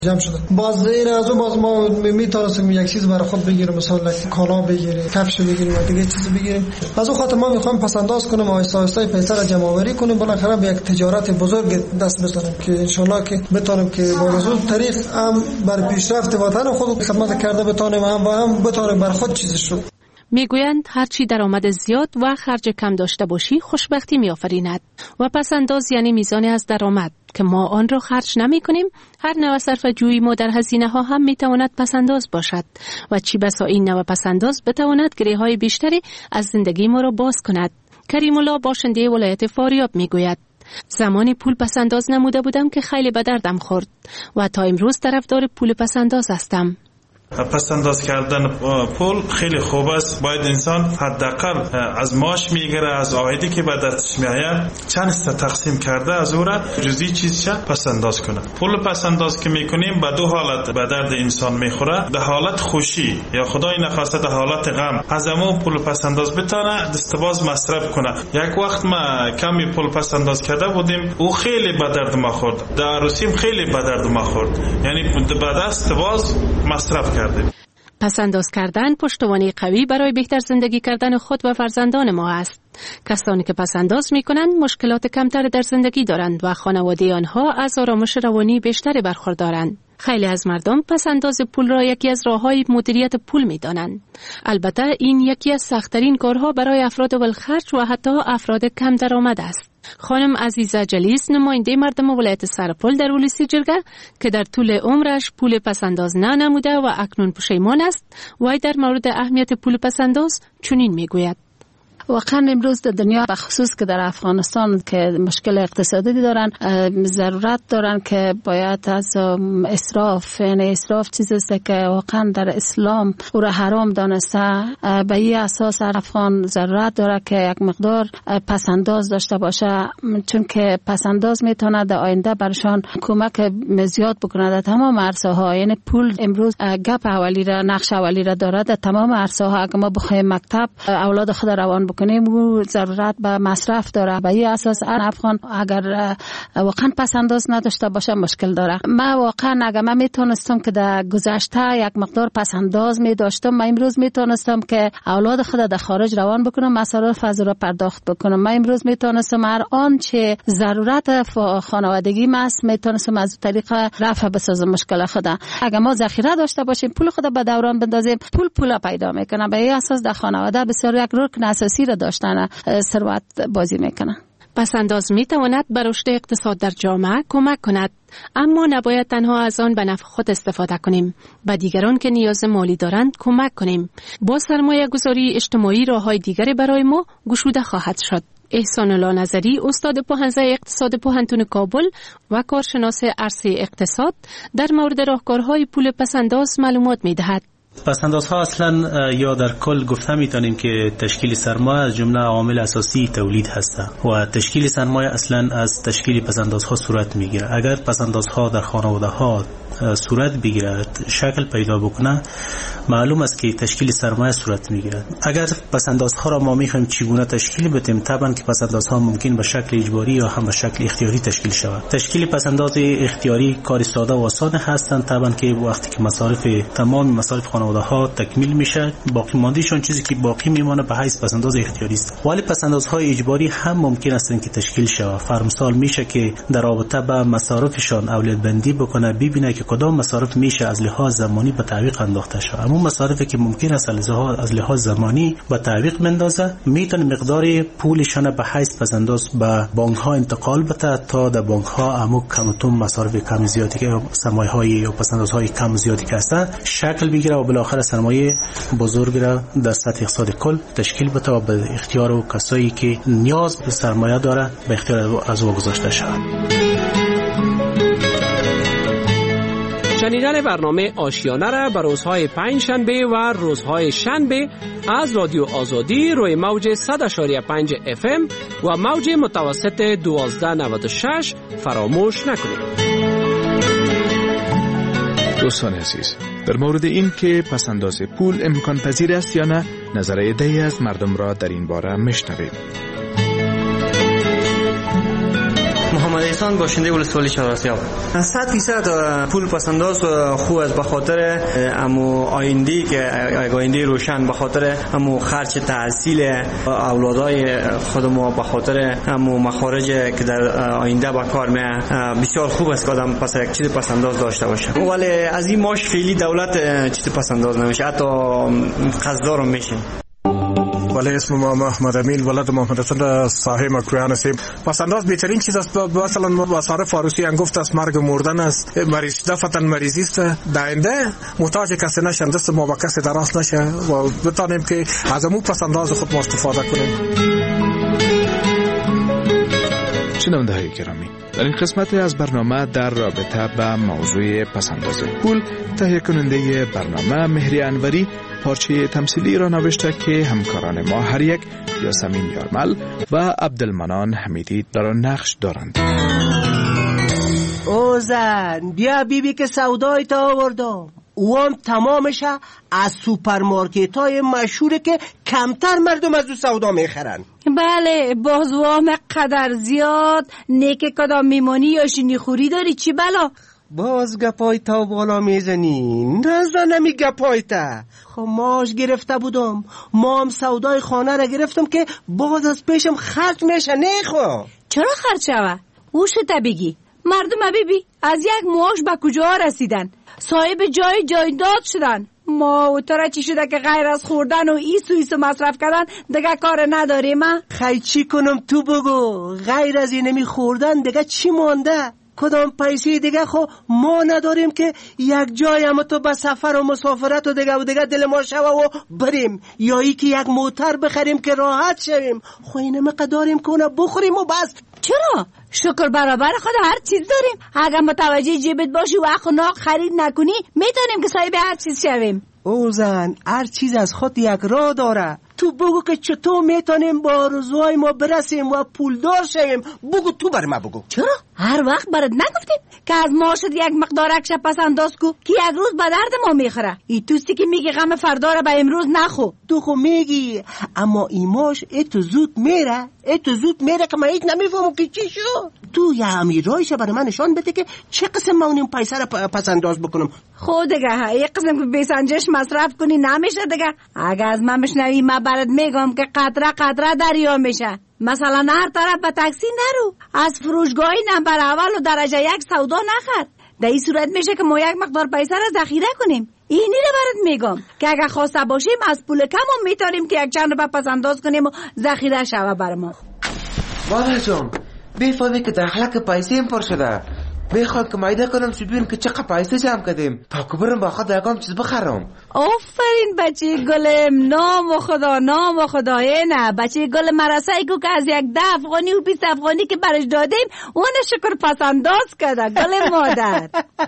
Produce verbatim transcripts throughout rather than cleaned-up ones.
جمع شده. باز این از اون باز ما میتونستیم یک چیز برای خود بگیریم، مثلا کالا بگیریم، کفش بگیریم و دیگه چیز بگیریم. از اون خاطر ما میخوایم پس انداز کنیم و آهسته آهسته پیسه را جمع آوری کنیم، بالاخره به یک تجارت بزرگ دست بزنیم که ان شاء الله که بتونیم که با رسول طریق هم بر پیشرفت وطن خود خدمت کرده بتونیم، هم و هم بتونیم بر خود چیز شد. میگویند هرچی درآمد زیاد و خرج کم داشته باشی خوشبختی میآفریند و پس انداز یعنی میزانی از درآمد که ما آن را خرج نمی کنیم. هر نوع صرف جویی ما در هزینه ها هم می تواند پس انداز باشد و چی بسا این نوع پس انداز بتواند گره های بیشتری از زندگی ما را باز کند. کریم الله باشنده ولایت فاریاب میگوید زمانی پول پس انداز نموده بودم که خیلی به دردم خورد و تا امروز طرفدار پول پس انداز هستم. پس انداز کردن پول خیلی خوب است. باید انسان حداقل از معاش میگیره، از عایدی که به دستش میآید چند است تقسیم کرده از او را جزئی چیزش پس انداز کنه. پول پس انداز که میکنیم به دو حالت به درد انسان میخوره. در حالت خوشی یا خدای نخواسته در حالت غم از همون پول پس انداز بتونه دستباز مصرف کنه. یک وقت ما کمی پول پس انداز کرده بودیم، او خیلی به درد ما خورد. در عروسیم خیلی به درد ما خورد، یعنی به دست باز مصرف کرد. پس انداز کردن پشتوانه قوی برای بهتر زندگی کردن خود و فرزندان ما است. کسانی که پس انداز می کنند مشکلات کمتر در زندگی دارند و خانواده آنها از آرامش روانی بیشتری برخوردارند. خیلی از مردم پس انداز پول را یکی از راه‌های مدیریت پول می دانند. البته این یکی از سخت‌ترین کارها برای افراد ولخرج و حتی افراد کم درآمد است. خانم عزیزه جلیس نماینده مردم ولایت سرپل در ولسی جرگه که در طول عمرش پول پسنداز نه نموده و اکنون پشیمان است، وی در مورد اهمیت پول پسنداز چنین میگوید: واقعا امروز در دنیا به خصوص که در افغانستان که مشکل اقتصادی دارن، ضرورت دارن که باید از اسراف، یعنی اسراف چیزی است که واقعا در اسلام او را حرام دانسته. به این اساس افغان ضرورت داره که یک مقدار پسنداز داشته باشه، چون که پسنداز میتونه در آینده برشان کمک زیاد بکنه در تمام عرصه ها. یعنی پول امروز گپ اولی را، نقش اولی را داره در تمام عرصه ها. اگه ما بخوایم مکتب اولاد خود روان کنیم و ضرورت به مصرف داره. به این اساس افغان اگر واقعا پس انداز نداشته باشه مشکل داره. من واقعا اگر من میتونستم که در گذشته یک مقدار پس انداز می داشتم، من امروز میتونستم که اولاد خود در خارج روان بکنم، مصارف از را پرداخت بکنم. من امروز میتونستم هر آنچه ضرورت خانوادگی است میتونستم از طریق رفع بسازم مشکل خود. اگر ما ذخیره داشته باشیم، پول خود به دوران بندازیم، پول پول پیدا میکنه. به این اساس در خانواده بسیار یک رکن اساسی داشتن ثروت بازی میکنه. پس انداز میتواند بر رشد اقتصاد در جامعه کمک کند، اما نباید تنها از آن به نفع خود استفاده کنیم. به دیگران که نیاز مالی دارند کمک کنیم. با سرمایه گذاری اجتماعی راههای دیگری برای ما گشوده خواهد شد. احسان الله نظری، استاد پوهنځی اقتصاد پوهنتون کابل و کارشناس عرصه اقتصاد، در مورد راهکارهای پول پسنداز معلومات میدهد. پسندازها اصلا یا در کل گفته میتونیم که تشکیل سرمایه از جمله عوامل اساسی تولید هسته و تشکیل سرمایه اصلا از تشکیل پسندازها صورت میگیره. اگر پسندازها در خانواده ها صورت بگیره، شکل پیدا بکنه، معلوم است که تشکیل سرمایه صورت میگیره. اگر پسندازها را ما میخوایم چگونه تشکیل بدیم، طبعا که پسندازها ممکن به شکل اجباری یا هم به شکل اختیاری تشکیل شود. تشکیل پسنداز اختیاری کار ساده و آسان هستند، طبعا که وقتی که مصارف تمام مصارف خانواده ها تکمیل میشه، باقی ماندهشون چیزی که باقی میمانه به حیث پسنداز اختیاری است. ولی پسندازهای اجباری هم ممکن است که تشکیل شود. فرمسال میشه که در رابطه با مصارفشان اولویت بندی بکنه، ببینه که کدام مصارف میشه از لحاظ زمانی به تعویق انداخته شود. اما مصارفی که ممکن است از لحاظ زمانی به تعویق بندازه، میتونه مقدار پولشان به حیث پسنداز به بانک ها انتقال بده تا در بانک ها عمو کمتون مصارف کم زیادی که سرمایه های یا پسندازهای کم زیادی که هستن شکل بگیره و بالاخره سرمایه بزرگ را در سطح اقتصاد کل تشکیل بده و به اختیار و کسایی که نیاز به سرمایه داره به اختیار از او گذاشته شود. شنیدن برنامه آشیانه را به روزهای پنج شنبه و روزهای شنبه از رادیو آزادی روی موج صد و پنج اف ام و موج متوسط دوازده نود و شش فراموش نکنید. دوستان عزیز، در مورد این که پسنداز پول امکان پذیر است یا نه، نظر عده‌ای از مردم را در این باره میشنوید. محمد احسان باشنده ولسوالی چهارآسیاب. صد فیصد پول پسنداز خوب است به خاطر امو آینده که آینده روشن، به خاطر امو خرج تحصیل اولادای خود ما، به خاطر امو مخارج که در آینده به کار میاد. بسیار خوب است که آدم پس یک چیز پسنداز داشته باشه. ولی از این ماش فعلی دولت چیز پسنداز نمیشه، حتی قرضدار میشه. ولی اسم ما محمد امین ولد محمد حسن صاحب مکرویان هستیم. پسنداز بهترین چیز است. مثلا مسار فاروسی انگفت است، مرگ مردن است، مریض دفعتا مریضی است. داینده محتاج کسی نشن، دست ما با کسی دراز نشه و بتانیم که از امو پسنداز خود ما استفاده کنیم. شنونده های گرامی، در این قسمت از برنامه در رابطه با موضوع پسنداز پول، تهیه کننده برنامه مهری انوری پارچه تمثیلی را نوشته که همکاران ما هر یک یاسمین یارمل و عبدالمنان حمیدی در آن نقش دارند. او زن بیا بی بی که سودای تا آوردم. اوام تمامش از سوپرمارکت های مشهوره که کمتر مردم از او سودا میخرن. بله، باز وام قدر زیاد نیک کدام میمانی یا شینی خوری داری چی بلا؟ باز گپای تا بالا میزنی، نزنمی گپای تا. خب ماش گرفته بودم، مام سودای خانه را گرفتم که باز از پیشم خرج میشه. نه خب چرا خرج شوه؟ اوش تا بگی مردم ببی از یک معاش به کجا رسیدن؟ صاحب جای جایداد شدن. ما و ترا چی شده که غیر از خوردن و ایسو ایسو مصرف کردن دیگه کار نداریم؟ خی چی کنم تو بگو، غیر از اینمی خوردن دیگه چی مانده؟ کدام پیسه دیگه خو ما نداریم که یک جای اما تو به سفر و مسافرت و دیگه و دیگه دل ما شوه و بریم، یا ای که یک موتر بخریم که راحت شویم. خو اینم قداریم که اونه بخوریم و بس. چرا؟ شکر برابر خود هر چیز داریم. اگر متوجه جیبت باشی و اخ و ناق خرید نکنی میتونیم که صاحب هر چیز شویم. او زن هر چیز از خود یک راه داره. تو بگو که چطور میتونیم با آرزوهای ما برسیم و پولدار شویم. بگو تو بر ما بگو. چرا؟ هر وقت برات نگفتیم که از ماشت یک مقدار اکشه پس انداز کو که یک روز به درد ما میخوره. ای توستی که میگی غم فردا را به امروز نخو. تو خو میگی، اما ای ماش اتو زود میره اتو زود میره که من ایت نمیفهمم که چی شو. تو یه امیرایش برای من نشان بده که چه قسم ما اونیم پیسه را پس انداز بکنم. خود دیگه یک قسم که بیسنجش مصرف کنی نمیشه دیگه. اگه از من بشنوی من برات میگم که قطره قطره دریا میشه. مثلا هر طرف به تاکسی نرو، از فروشگاه نمبر اول و درجه یک سودا نخر. در این صورت میشه که ما یک مقدار پیسه را ذخیره کنیم. اینی رو برات میگم که اگه خواسته باشیم از پول کمم میتونیم که یک چند رو پس انداز کنیم و ذخیره شوه بر ما. مادر جان بفهمی که دخلک پیسه ام پر شده، میخوام که مایده کنم چی ببینم که چقدر پیسه جمع کردیم تا که برم با خود یکم چیز بخرم. آفرین بچه گلم، نام خدا نام خدا. نه بچه گل مرسه ایگو که از یک ده افغانی و بیست افغانی که برش دادیم اون شکر پس انداز کرده گل مادر.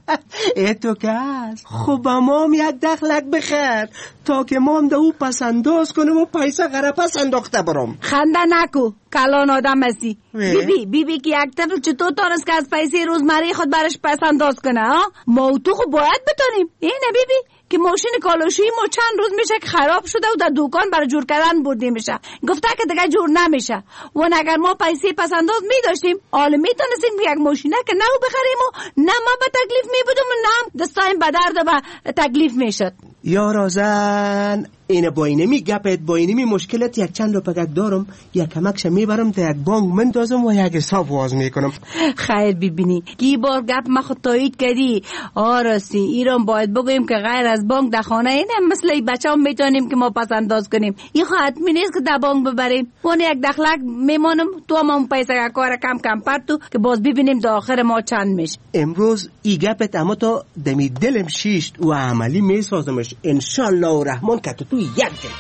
ای تو که هست خوب مام یک دخلک بخیر تا که مام ده او پس انداز کنم و پیسه غره پس انداخته برم. خنده نکو کلان آدم هستی. بی بی بی بی که یک طفل چطور تانست که از پیسه روزمره خود برش پس انداز کنه؟ ها ما و تو خود باید بتانیم. اینه بی بی که ماشین کالاشویی ما چند روز میشه که خراب شده و در دکان برای جور کردن بردیم میشه. گفته که دیگه جور نمیشه. و اگر ما پیسه پس انداز میداشتیم حالا میتونستیم یک ماشینه که نه بخریم و نه ما به تکلیف میبودم و نه دستایم به درد و به تکلیف میشد. یا رازن اینه با اینمی گپت با اینمی مشکلت یک چند رو پگک دارم، یک کمکش میبرم تا یک بانک مندازم و یک حساب واز میکنم. خیر ببینی کی بار گپ ما خود تایید کردی. آراستی ایران باید بگویم که غیر از بانک در خانه اینه مثل ای بچه هم میتونیم که ما پس انداز کنیم. این خواهد حتمی نیست که در بانک ببریم. وان یک دخلک میمانم تو هم هم پیسه کار کم کم پرتو که باز ببینیم تا آخر ما چند میشه. امروز ای گپت اما تا دمی دلم شیشت و عملی میسازمش انشالله و رحمان که تو یک دل.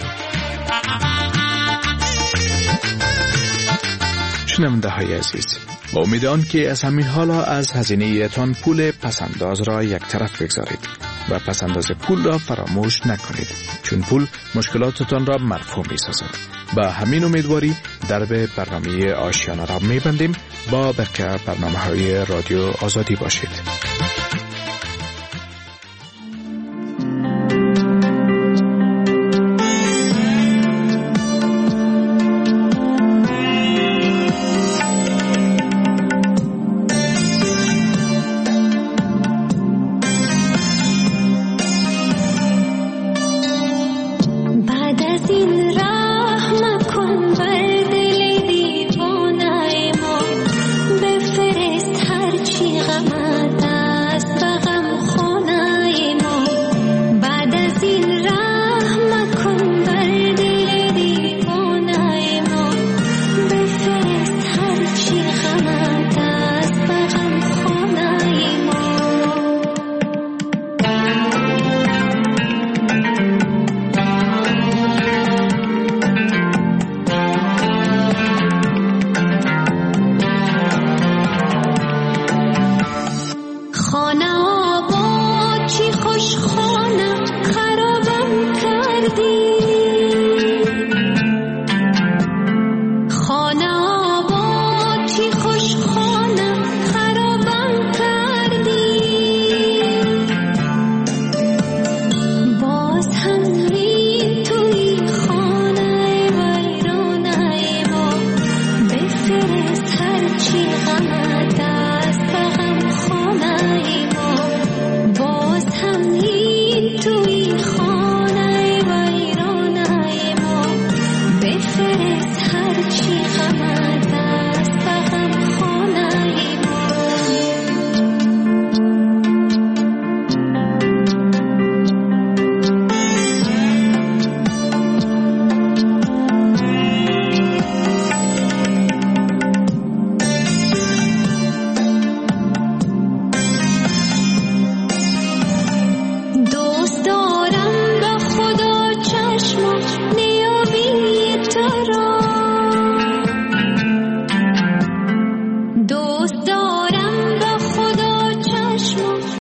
شنونده های عزیز، با امید آن که از همین حالا از هزینه ایتان پول پسنداز را یک طرف بگذارید و پسنداز پول را فراموش نکنید، چون پول مشکلاتتان را مرفوع می سازد. با همین امیدواری درب برنامه آشیانه را می بندیم. با بقیه برنامه های رادیو آزادی باشید.